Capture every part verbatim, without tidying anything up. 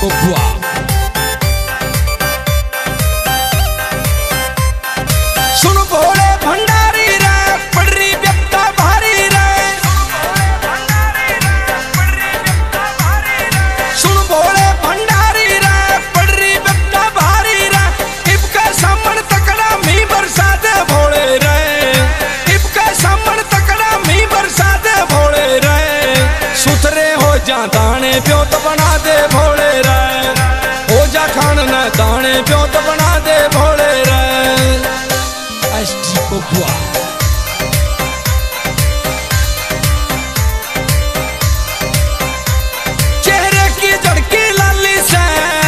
Bobua. सुन भोले भंडारी रे पड़री व्यक्ता भारी रे, सुन भोले भंडारी रे पड़री व्यक्ता भारी रे। इबका सामन तकड़ा मी बरसा दे भोले रे, इबका सामन तकड़ा मी बरसा दे भोले रे। सुथरे हो जा दाने प्यो तो बना दे भोले रे, हो जा खान न दाने प्यो तो बना दे भोले रे। H D Bobua. चेहरे की झड़की लाली से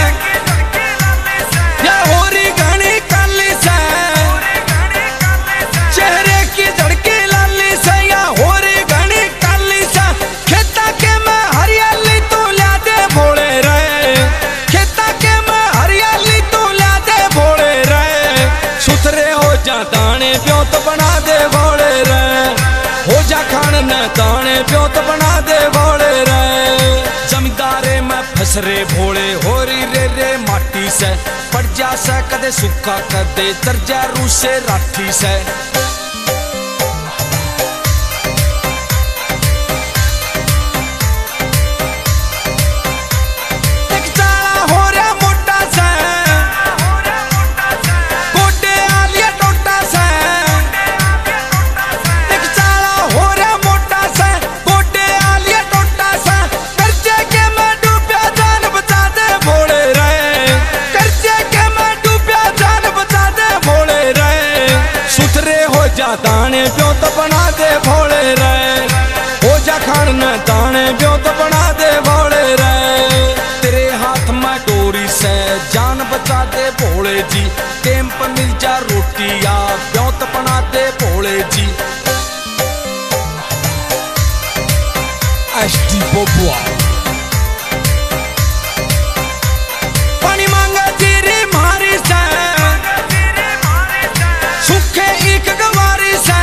या होरी घनी काली से, चेहरे की झड़की लाली से या होरी घनी काली से। खेता के में हरियाली तू ला दे भोले रे, खेता के में हरियाली तू ला दे भोले रे। सुथरे हो जा दाने प्यो तो बना दे भोले रे, हो जा खान न दाने प्यो तो बना दे भोले रे। जमींदारे में फसरे भोले होरी रे रे माटी से, पड़ जा से कदे सुखा कदे तरजा रू से राठी से। एक चाला हो रहा मोटा से, गोडे आलिया टोटा से। एक चाला हो रहा मोटा से, गोडे आलिया टोटा से। कर्जे के मैं डूबया जान बचा दे भोले रे, कर्जे के मैं डूबया जान बचा दे भोले रे। सुथरे हो जा दाने प्यो तो बना दे भोले रे, हो जा खान न दाने प्यो तो बना दे भोले रे। तेरे हाथ में डोरी से जान बचा दे भोले जी, टेम पर मिल जा रोटी या प्यो तो बना दे Bhole ji. H D Bobua. पानी मांगा जीरी मारी से, सूखे एक गवारी से।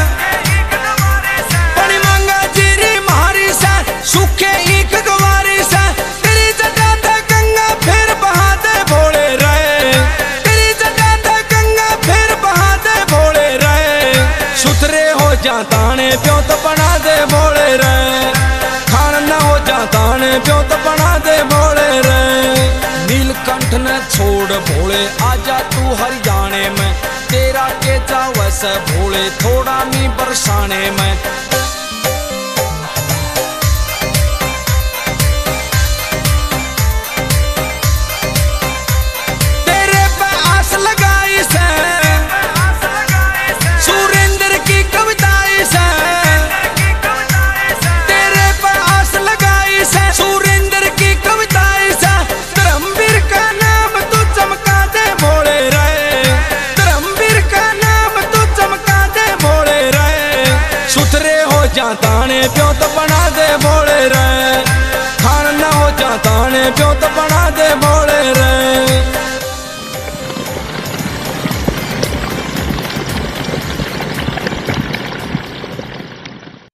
पानी मांगा जीरी मारी से, सूखे एक गवारी से। तेरी जटा दा गंगा फिर बहा दे भोले रे, तेरी जटा दा गंगा फिर बहा दे भोले रे। सुथरे हो जा दाने प्यो तो बना दे भोले रे, खान न हो जा दाने प्यो तो बना दे भोले रे। नीलकंठ ने छोड़ भोले आजा तू हरियाणे में, तेरा के जा वैसे भोले थोड़ा मी बरसाने में। तेरे पे आस लगाई से, सुरेंद्र की कविताई से। तेरे पे आस लगाई से, सुरेंद्र की कविताई से। धर्मवीर का नाम तू चमका दे भोले रे, धर्मवीर का नाम तू चमका दे भोले रे। सुथरे हो जा दाने प्यो तो बना दे भोले रे, खान न हो जा दाने प्यो तो बना दे भोले।